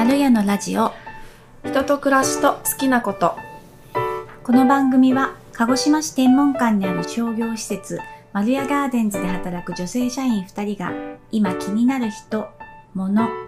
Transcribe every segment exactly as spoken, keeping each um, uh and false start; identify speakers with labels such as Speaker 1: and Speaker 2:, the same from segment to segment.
Speaker 1: 丸屋のラジオ。
Speaker 2: 人と暮らしと好きなこと。
Speaker 1: この番組は鹿児島市天文館にある商業施設丸屋ガーデンズで働く女性社員ふたりが今気になる人、物、こと、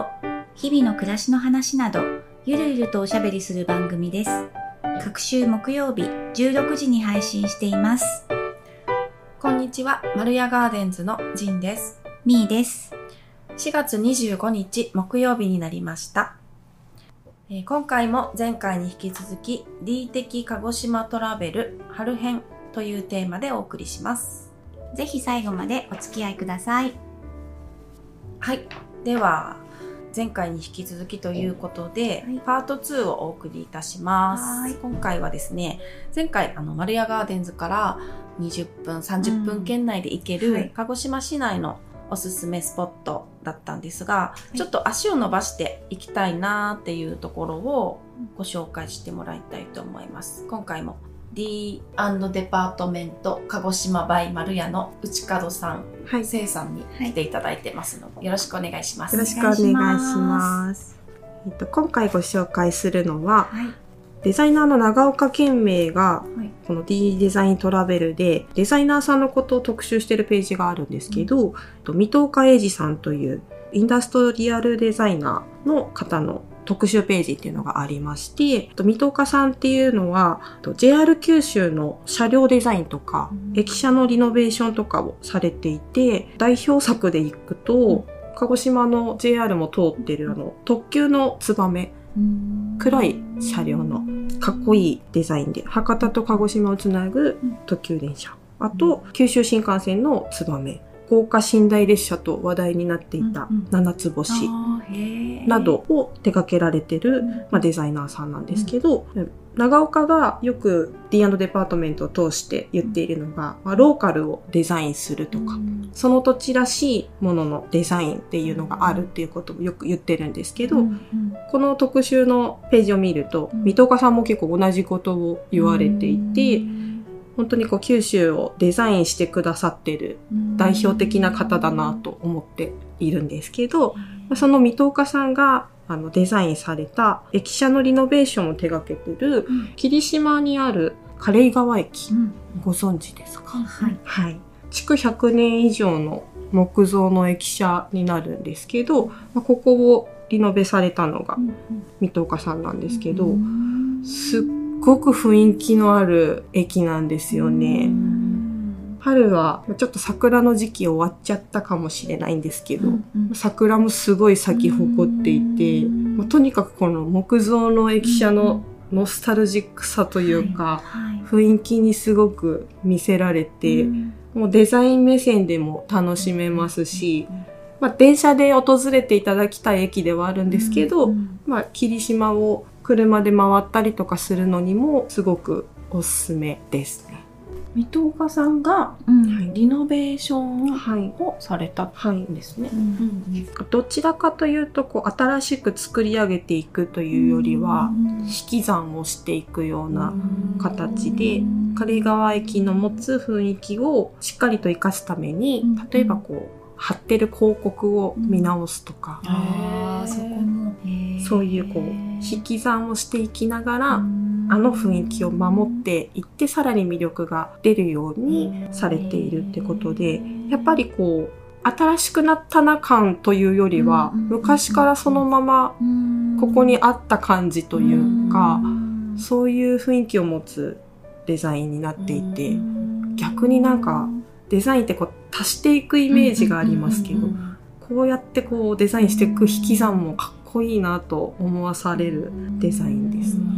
Speaker 1: 日々の暮らしの話などゆるゆるとおしゃべりする番組です。各週木曜日じゅうろくじに配信しています。
Speaker 2: こんにちは、丸屋ガーデンズのジンです。
Speaker 1: みーです。
Speaker 2: しがつにじゅうごにち木曜日になりました。えー、今回も前回に引き続き D 的鹿児島トラベル春編というテーマでお送りします。
Speaker 1: ぜひ最後までお付き合いください。
Speaker 2: はい、では前回に引き続きということで、はい、パートツーをお送りいたします。はい、今回はですね、前回あの丸屋ガーデンズからにじゅっぷんさんじゅっぷん圏内で行ける、うんはい、鹿児島市内のおすすめスポットだったんですが、はい、ちょっと足を伸ばして行きたいなっていうところをご紹介してもらいたいと思います。今回も D& デパートメント鹿児島バイ丸屋の内門さん、はい、せいさんに来ていただいてますので、はい、よろしくお願いします。
Speaker 3: よろしくお願いします。えっと、今回ご紹介するのは、はい、デザイナーの長岡健明が、はい、この D デザイントラベルでデザイナーさんのことを特集しているページがあるんですけど、うん、水戸岡英二さんというインダストリアルデザイナーの方の特集ページっていうのがありまして、水戸岡さんっていうのは ジェイアール 九州の車両デザインとか、うん、駅舎のリノベーションとかをされていて、代表作でいくと、うん、鹿児島の ジェイアール も通ってるあの特急のツバメ、黒い車両のかっこいいデザインで博多と鹿児島をつなぐ特急電車、あと九州新幹線のツバメ、豪華寝台列車と話題になっていた七つ星などを手掛けられてる、まあ、デザイナーさんなんですけど、うん、長岡がよく ディーアンド デパートメントを通して言っているのが、まあ、ローカルをデザインするとか、うん、その土地らしいもののデザインっていうのがあるっていうことをよく言ってるんですけど、うんうん、この特集のページを見ると、うん、水戸岡さんも結構同じことを言われていて、うん本当にこう九州をデザインしてくださってる代表的な方だなと思っているんですけど、その水戸岡さんがあのデザインされた駅舎のリノベーションを手掛けてる霧島にある嘉例川駅、うん、ご存知ですか？はい。はい。築ひゃくねん以上の木造の駅舎になるんですけど、ここをリノベされたのが水戸岡さんなんですけど、すっすごく雰囲気のある駅なんですよね。春はちょっと桜の時期終わっちゃったかもしれないんですけど、うんうん、桜もすごい咲き誇っていて、まあ、とにかくこの木造の駅舎のノスタルジックさというか、はいはい、雰囲気にすごく見せられて、もうデザイン目線でも楽しめますし、まあ、電車で訪れていただきたい駅ではあるんですけど、まあ、霧島を車で回ったりとかするのにもすごくおすすめですね。
Speaker 2: 水戸岡さんがリノベーションをされたんですね。
Speaker 3: どちらかというとこう新しく作り上げていくというよりは引き算をしていくような形で、嘉例川駅の持つ雰囲気をしっかりと生かすために、例えばこう貼ってる広告を見直すとか、
Speaker 1: あそこも
Speaker 3: そういうこう引き算をしていきながら、あの雰囲気を守っていってさらに魅力が出るようにされているってことで、やっぱりこう新しくなったな感というよりは、昔からそのままここにあった感じというか、そういう雰囲気を持つデザインになっていて、逆になんかデザインってこう足していくイメージがありますけど、こうやってこうデザインしていく引き算もかっこいいなと思わされるデザインですね。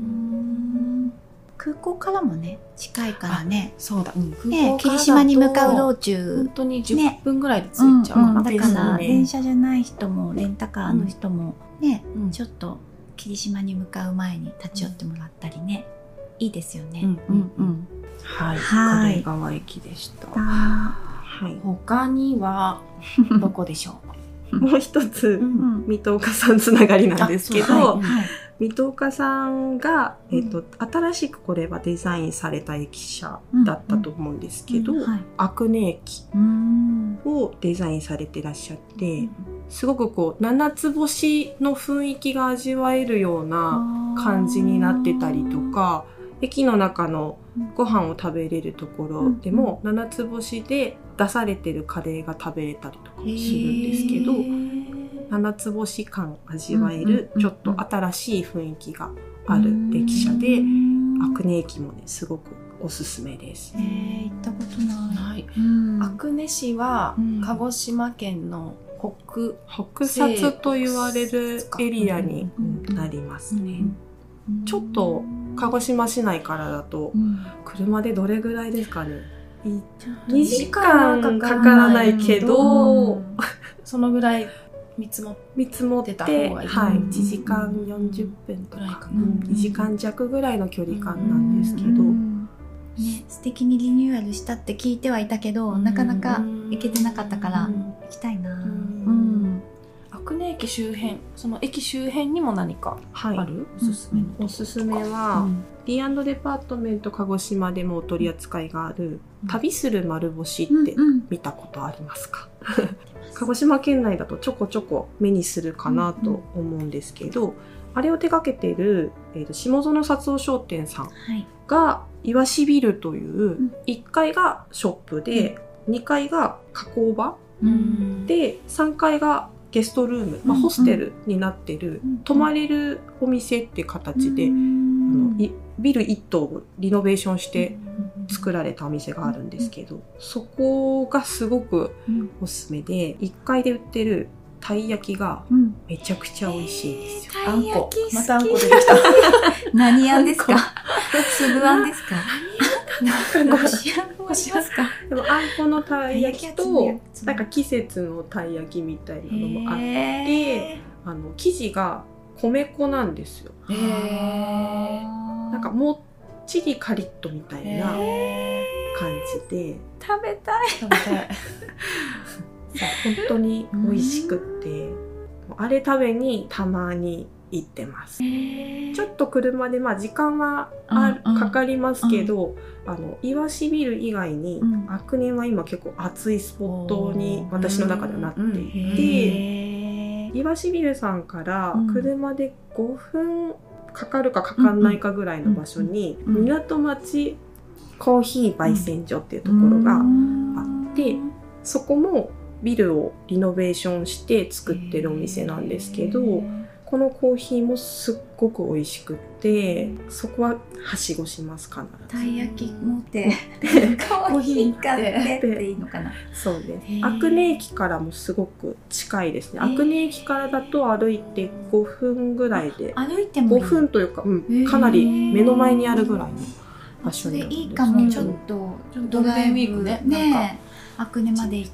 Speaker 1: 空港からもね近いからね。
Speaker 2: そうだ、うん、
Speaker 1: ね、霧島に向かう道中
Speaker 2: 本当にじゅっぷんぐらいで着いちゃうかな、
Speaker 1: ねうんうん、だから電車じゃない人もレンタカーの人もね、うん、ちょっと霧島に向かう前に立ち寄ってもらったりね、いいですよね。うんうんうん、
Speaker 2: はい、嘉例川駅でした。はい、他にはどこでしょ
Speaker 3: うもう一つ、うん、水戸岡さんつながりなんですけど、はいはい、水戸岡さんが、えーと、新しくこれはデザインされた駅舎だったと思うんですけど、阿久根駅をデザインされてらっしゃって、 すごくこう七つ星の雰囲気が味わえるような感じになってたりとか、駅の中のご飯を食べれるところでも七つ星で出されてるカレーが食べれたりとかもするんですけど、七つ星感味わえるちょっと新しい雰囲気がある駅舎で、阿久根駅もねすごくおすすめです。
Speaker 1: えー、行ったことない。
Speaker 2: はい、阿久根市は鹿児島県の北
Speaker 3: 北薩と言われるエリアになりますね。ちょっと鹿児島市内からだと車でどれぐらいですかね。にじかんかからないけど、
Speaker 2: そのぐらい見積も
Speaker 3: 見積もってた方がいい、はい、いちじかんよんじゅっぷんとか、うん、にじかんじゃくぐらいの距離感なんですけど、
Speaker 1: ね、素敵にリニューアルしたって聞いてはいたけど、なかなか行けてなかったから行きたいな。
Speaker 2: 阿久根駅周辺、その駅周辺にも何かある、はい、おすすめの、
Speaker 3: おすすめは、うん、ディーアンド デパートメント鹿児島でもお取り扱いがある、うん、旅する丸星って見たことありますか？うんうん鹿児島県内だとちょこちょこ目にするかなと思うんですけど、うんうん、あれを手掛けている、えーと、下園薩夫商店さんが、いわしビルといういっかいがショップで、うん、にかいが加工場、うん、でさんかいがゲストルーム、まあ、ホステルになってる、うんうん、泊まれるお店っていう形で、うん、あのビルいっ棟をリノベーションして作られたお店があるんですけど、うん、そこがすごくおすすめで、いっかいで売ってるたい焼きがめちゃくちゃ美味しいですよ。
Speaker 1: うん、あんこ、
Speaker 2: またあんこ出てきた。
Speaker 1: 何あんですか？粒あんですか？
Speaker 2: 何こしあんこしますか？
Speaker 3: でもあんこのたい焼きとなんか季節のたい焼きみたいなのもあって、あの生地が米粉なんですよ。へー、なんかもっちりカリッとみたいな感じで
Speaker 1: 食べたい
Speaker 2: 食べたい
Speaker 3: 本当に美味しくって、あれ食べにたまに行ってます。ちょっと車でまあ時間はあ、うんうん、かかりますけど、うん、あのいわしビル以外に、うん、阿久根は今結構熱いスポットに私の中ではなっていて、いわしビルさんから車でごふんかかるかかかんないかぐらいの場所に、うんうん、港町コーヒー焙煎所っていうところがあって、そこもビルをリノベーションして作ってるお店なんですけど、このコーヒーもすっごく美味しくって、そこははしごしますかな。
Speaker 1: たい焼き持ってコーヒー買ってっていいのかな。
Speaker 3: そうです。阿久根駅からもすごく近いですね。阿久根駅からだと歩いてごふんぐらいで、
Speaker 1: 歩いてもいい
Speaker 3: ごふんというか、うん、かなり目の前にあるぐらいの場所にあるんです。
Speaker 1: それいいかも。ちょっとドライブウィークね、ね、阿久根まで行って、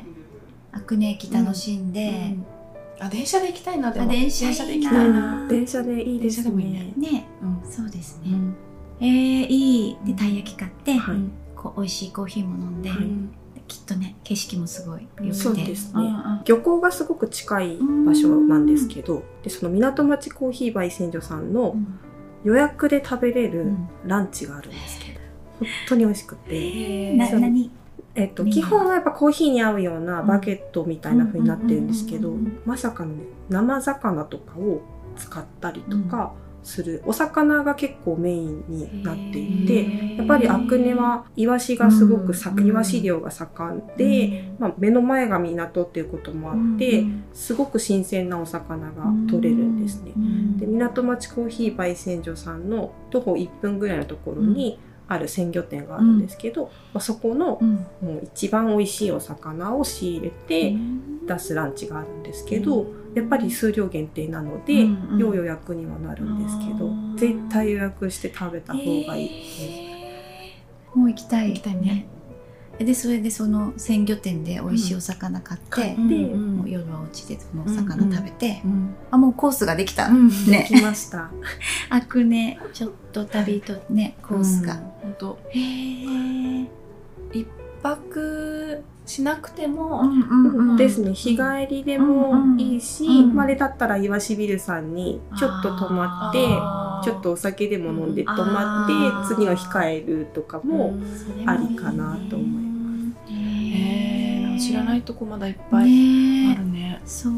Speaker 1: 阿久根駅楽しんで、うんうん、
Speaker 2: あ、電車で行きたいな。でも
Speaker 1: 電車で行きたいな。
Speaker 3: 電車でいいですね。
Speaker 1: ね、うん、そうですね。うん、えー、いい。で、たい焼き買って、はい、こう美味しいコーヒーも飲んで、はい、きっとね、景色もすごい良くて。
Speaker 3: そうですね、うんうん。漁港がすごく近い場所なんですけど、でその港町コーヒー焙煎所さんの予約で食べれるランチがあるんですけど、本当に美味しくて。
Speaker 1: な何？
Speaker 3: えっと、基本はやっぱコーヒーに合うようなバゲットみたいな風になってるんですけど、まさかのね、生魚とかを使ったりとかする、うん、お魚が結構メインになっていて、やっぱり阿久根はイワシがすごくさ、イワシ漁が盛んで、まあ、目の前が港っていうこともあって、すごく新鮮なお魚が取れるんですね。で、港町コーヒー焙煎所さんの徒歩いっぷんぐらいのところに、ある鮮魚店があるんですけど、うん、まあ、そこの、うん、もう一番美味しいお魚を仕入れて出すランチがあるんですけど、うん、やっぱり数量限定なので、うんうん、要予約にはなるんですけど、絶対予約して食べた方がいいです、
Speaker 1: えー、もう行きたい、行きたいね。でそれでその鮮魚店で美味しいお魚買って、うん、で、うん、もう夜はお家でそのお魚食べて、うんうん、あ、もうコースができた、うん、
Speaker 3: ね、できました。
Speaker 1: 阿久根ちょっと旅とね、コースが、うん、
Speaker 2: 本当。
Speaker 1: へー、
Speaker 2: 一泊しなくても、
Speaker 3: うんうんうん、ですね。日帰りでもいいし、うんうん、まあ、あれだったらいわしビルさんにちょっと泊まってちょっとお酒でも飲んで泊まって次の日帰るとかもありかなと思います。
Speaker 2: へー、知らないとこまだいっぱいあるね。
Speaker 1: そう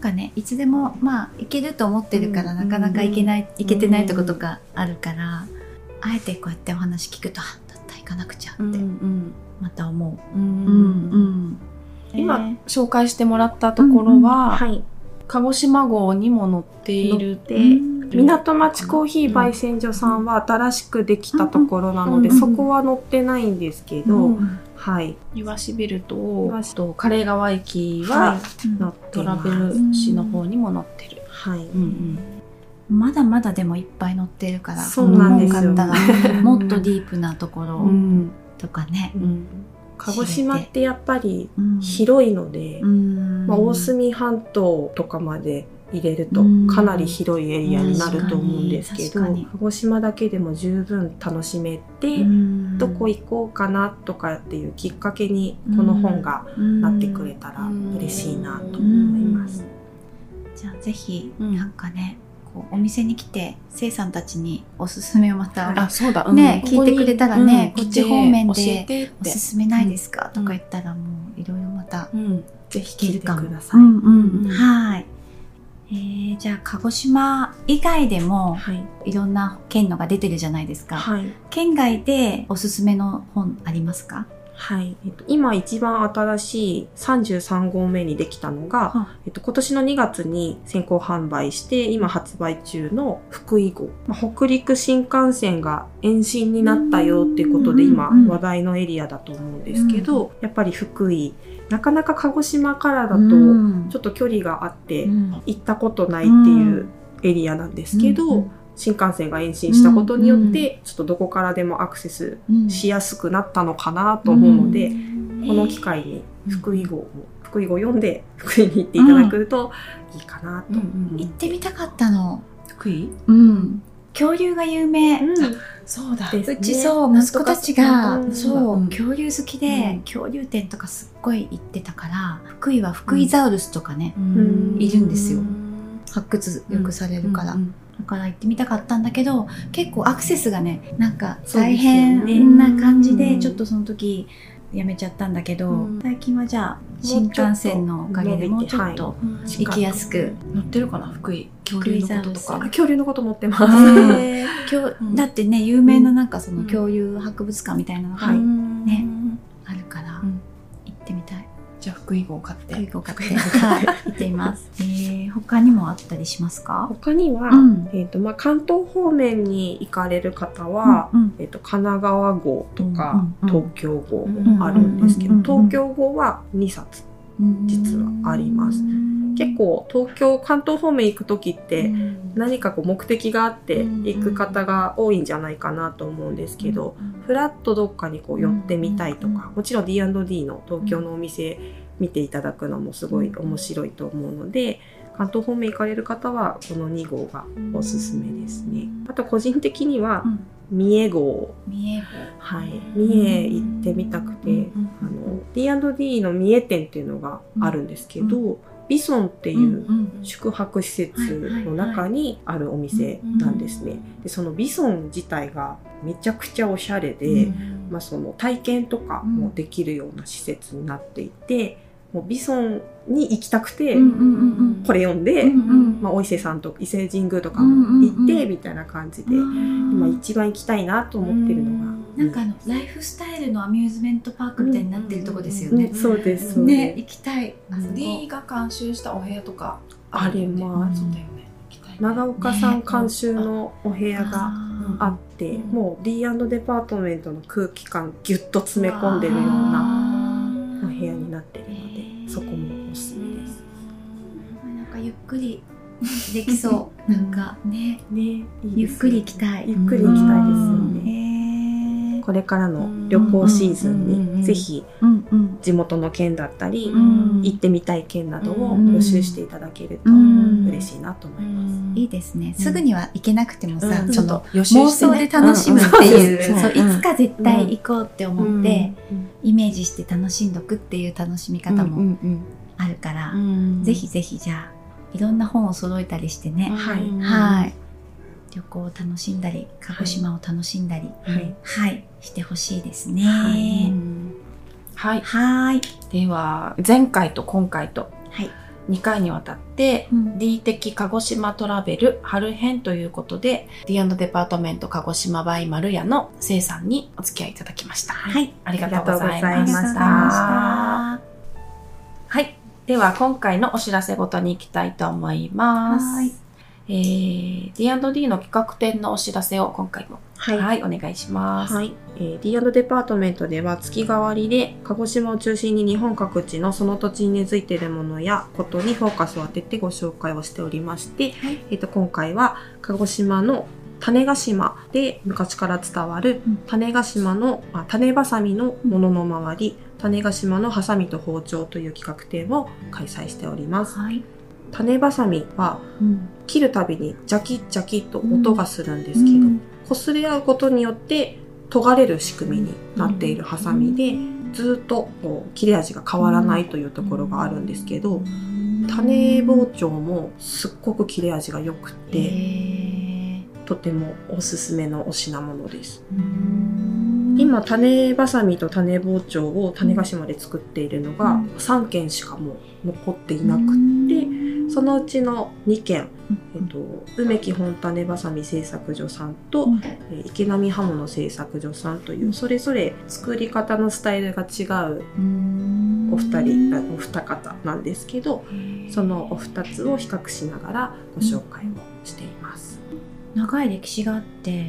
Speaker 1: かねいつでもまあ行けると思ってるから、うん、なかなか行けない、うん、行けてないとことかあるから、うん、あえてこうやってお話聞くとだったら行かなくちゃってまた思う。うんうん
Speaker 2: うん今紹介してもらったところは、うんうんはい、鹿児島号にも載っているで、
Speaker 3: 港町コーヒー焙煎所さんは新しくできたところなので、うんうん、そこは載ってないんですけど、うんうんはい、
Speaker 2: 岩シビルと枯れ川駅は、はい、トラベル誌の方にも載ってる、
Speaker 3: はいうん
Speaker 1: うん、まだまだでもいっぱい載ってるから、
Speaker 3: そうなんですよ、
Speaker 1: ね、もっとディープなところとかね、うんうん
Speaker 3: 鹿児島ってやっぱり広いので、うんまあ、大隅半島とかまで入れるとかなり広いエリアになると思うんですけど、鹿児島だけでも十分楽しめて、どこ行こうかなとかっていうきっかけにこの本がなってくれたら嬉しいなと思います。
Speaker 1: じゃあぜひなんかね、こうお店に来てせいさんたちにおすすめをまた
Speaker 2: あそうだ、
Speaker 1: ね、うん、聞いてくれたらね、こっち方面でおすすめないですか、うん、とか言ったらもういろいろまた、うん、
Speaker 3: ぜひ聞いてください。
Speaker 1: うんうんうん、はい。えー、じゃあ鹿児島以外でも、はい、いろんな県のが出てるじゃないですか、はい、県外でおすすめの本ありますか？
Speaker 3: はい、えっと、今一番新しいさんじゅうさんごうめにできたのが、はえっと、今年のにがつに先行販売して今発売中の福井号、まあ、北陸新幹線が延伸になったよっていうことで今話題のエリアだと思うんですけど、やっぱり福井なかなか鹿児島からだとちょっと距離があって行ったことないっていうエリアなんですけど、新幹線が延伸したことによって、ちょっとどこからでもアクセスしやすくなったのかなと思うので、この機会に福井号も、福井号読んで福井に行っていただくといいかなと。
Speaker 1: 行ってみたかったの。
Speaker 2: 福井？
Speaker 1: うん。恐竜が有名。
Speaker 2: そうだ。
Speaker 1: うちそう、息子たちが、そう、恐竜好きで、恐竜展とかすっごい行ってたから、福井は福井ザウルスとかね、いるんですよ。発掘よくされるから。だから行ってみたかったんだけど、結構アクセスがね、なんか大変な感じで、ちょっとその時やめちゃったんだけど、うん、最近はじゃあ新幹線のおかげでもうちょっと行きやすく。
Speaker 2: 乗ってるかな、福井。恐竜のこととか。
Speaker 3: 恐竜のこと乗ってます。
Speaker 1: えー、だってね、有名ななんかその恐竜博物館みたいなのがね、あるから、行ってみたい。
Speaker 2: じゃあ福井号買って。
Speaker 1: 福井号買って、はい、行っています。えー、他にもあったりしますか？
Speaker 3: 他には、うん、えっと、まあ、関東方面に行かれる方は、うんうん、えっと、神奈川号とか、うんうん、東京号もあるんですけど、東京号はにさつ実はあります。結構東京、関東方面行くときって何かこう目的があって行く方が多いんじゃないかなと思うんですけど、フラッとどっかにこう寄ってみたいとか、もちろん ディーアンドディー の東京のお店見ていただくのもすごい面白いと思うので、関東方面行かれる方はこのに号がおすすめですね。あと個人的には三重号、
Speaker 1: 三重号、
Speaker 3: はい、三重行ってみたくて、あの ディーアンドディー の三重店っていうのがあるんですけど、ビソンっていう宿泊施設の中にあるお店なんですね。で、そのビソン自体がめちゃくちゃおしゃれで、まあ、その体験とかもできるような施設になっていて、もうビソンに行きたくてこれ読んで、まあ、お伊勢さんと伊勢神宮とかも行ってみたいな感じで、今一番行きたいなと思ってるのが、
Speaker 1: なんかあのライフスタイルのアミューズメントパークみたいになってるとこですよね。
Speaker 3: そうです
Speaker 1: ね、行きたい。
Speaker 2: D が監修したお部屋とか
Speaker 3: あります。そうだよね。長岡さん監修のお部屋があって、もう ディーアンド デパートメントの空気感ギュッと詰め込んでるようなお部屋になってるので、そこもおすすめです。
Speaker 1: なんかゆっくりできそう。なんかね、
Speaker 3: ね、いい
Speaker 1: ゆっくり行きたい。
Speaker 3: ゆっくり行きたいですよね。これからの旅行シーズンにぜひ地元の県だったり行ってみたい県などを予習していただけると嬉しいなと思います。
Speaker 1: いいですね。すぐには行けなくてもさ、ちょっと妄想で楽しむっていう、そういつか絶対行こうって思ってイメージして楽しんどくっていう楽しみ方もあるから、ぜひぜひじゃあいろんな本を揃えたりしてね、はい、旅行を楽しんだり鹿児島を楽しんだり、はいはい、してほしいですね。はい、
Speaker 2: はい、
Speaker 1: はい。
Speaker 2: では前回と今回と、
Speaker 1: はい、
Speaker 2: にかいにわたって、うん、D 的鹿児島トラベル春編ということで ディーアンド デパートメント鹿児島バイマルヤのせいさんにお付き合いいただきました。
Speaker 1: はい、
Speaker 2: ありがとうございました。はい、では今回のお知らせごとに行きたいと思います。はい、えー、ディーアンドディー の企画展のお知らせを今回も、はい、はい、お願いします。
Speaker 3: はい、えー、ディーアンド デパートメントでは月替わりで鹿児島を中心に日本各地のその土地に根付いているものやことにフォーカスを当ててご紹介をしておりまして、はい、えーと、今回は鹿児島の種子島で昔から伝わる種子島の、あ、種ばさみのものの周り、種子島のハサミと包丁という企画展を開催しております。はい、種ばさみは、うん、切るたびにジャキッジャキッと音がするんですけど、うん、擦れ合うことによって研がれる仕組みになっているハサミで、うん、ずっとこう切れ味が変わらないというところがあるんですけど、うん、種包丁もすっごく切れ味が良くて、とてもおすすめのお品物です。うん、今種ばさみと種包丁を種子島で作っているのがさんけんしかもう残っていなくって、そのうちのにけん、えっと、梅木本種ばさみ製作所さんと、うん、えー、池波刃物製作所さんという、それぞれ作り方のスタイルが違うお二人、お二方なんですけど、そのお二つを比較しながらご紹介をしています。
Speaker 1: 長い歴史があって、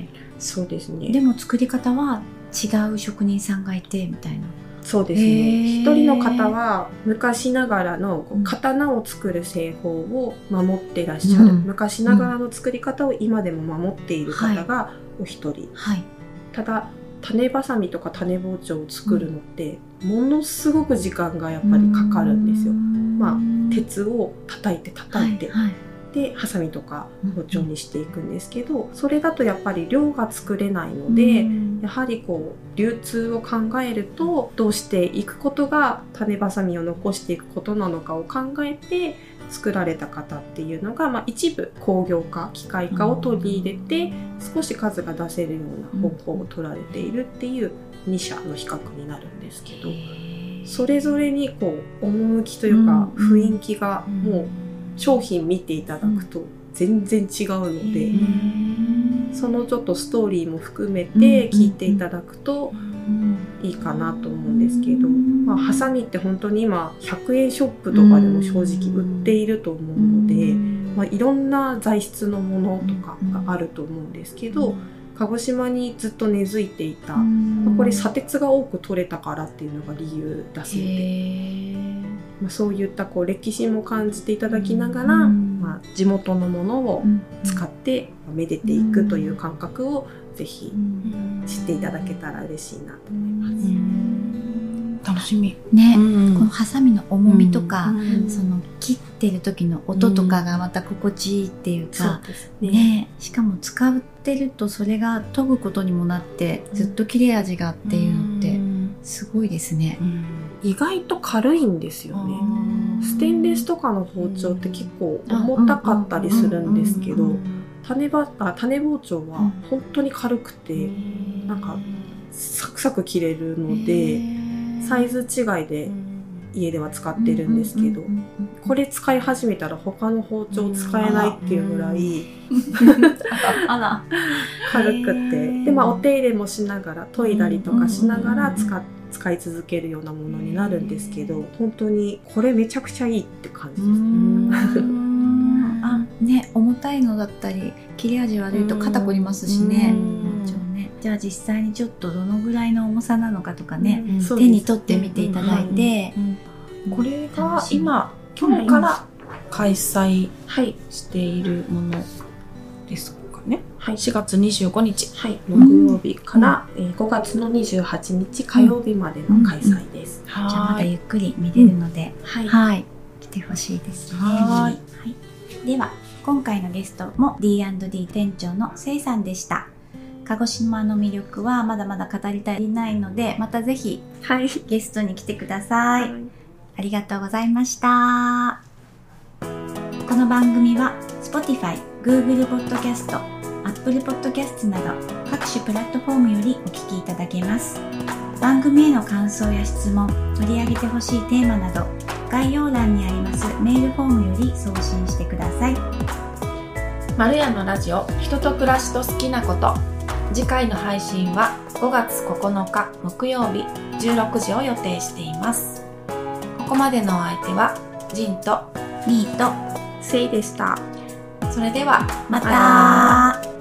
Speaker 3: そうですね。
Speaker 1: でも作り方は違う職人さんがいてみたいな。
Speaker 3: そうですね。一人の方は昔ながらのこう刀を作る製法を守っていらっしゃる、うん、昔ながらの作り方を今でも守っている方がお一人、はいはい、ただ種ばさみとか種包丁を作るのってものすごく時間がやっぱりかかるんですよ。まあ、鉄を叩いて叩いて、はいはい、でハサミとか包丁にしていくんですけど、それだとやっぱり量が作れないので、やはりこう流通を考えるとどうしていくことが種ばさみを残していくことなのかを考えて作られた方っていうのが、まあ、一部工業化機械化を取り入れて少し数が出せるような方法を取られているっていうにしゃの比較になるんですけど、それぞれにこう趣というか雰囲気がもう商品見ていただくと全然違うので、そのちょっとストーリーも含めて聞いていただくといいかなと思うんですけど、まあ、ハサミって本当に今ひゃくえんショップとかでも正直売っていると思うので、まあ、いろんな材質のものとかがあると思うんですけど、鹿児島にずっと根付いていた、まあ、これ砂鉄が多く取れたからっていうのが理由だそうで、まあ、そういったこう歴史も感じていただきながら、まあ、地元のものを使ってめでていくという感覚をぜひ知っていただけたら嬉しいなと思います。
Speaker 2: 楽しみ
Speaker 1: ね、うん、このハサミの重みとか、うん、その切ってる時の音とかがまた心地いいっていうか、うん、ね, ねしかも使ってるとそれが研ぐことにもなってずっと切れ味がっていうのってすごいですね、うん、
Speaker 3: 意外と軽いんですよね。ステンレスとかの包丁って結構重たかったりするんですけど、種ばあ種包丁は本当に軽くて、なんかサクサク切れるのでサイズ違いで家では使ってるんですけど、これ使い始めたら他の包丁使えないっていうぐらい
Speaker 1: あら
Speaker 3: 軽くて、で、まあ、お手入れもしながら研いだりとかしながら使って使い続けるようなものになるんですけど、本当にこれめちゃくちゃいいって感じですね。
Speaker 1: あ、ね、重たいのだったり切れ味悪いと肩こりますしね。ね、じゃあ実際にちょっとどのぐらいの重さなのかとかね、うん、手に取ってみていただいて、うん
Speaker 2: うん、これが今今日から開催しているものですかね。はい、しがつにじゅうごにち、はい、
Speaker 3: 木曜日から、うん、えー、ごがつのにじゅうはちにち火曜日までの開催です。
Speaker 1: うんうん、じゃあまたゆっくり見れるので、うん、はい、はい、来てほしいですね。はい、はい、では今回のゲストも ディーアンドディー 店長のせいさんでした。鹿児島の魅力はまだまだ語り足りないので、またぜひゲストに来てください。はい、ありがとうございました。この番組は Spotify、Google Podcast、Apple Podcast など各種プラットフォームよりお聞きいただけます。番組への感想や質問、取り上げてほしいテーマなど概要欄にありますメールフォームより送信してください。
Speaker 2: マルヤのラジオ、人と暮らしと好きなこと。次回の配信はごがつここのか木曜日じゅうろくじを予定しています。ここまでのお相手はジンと
Speaker 1: ミーと
Speaker 3: セイでした。
Speaker 2: それでは
Speaker 1: また。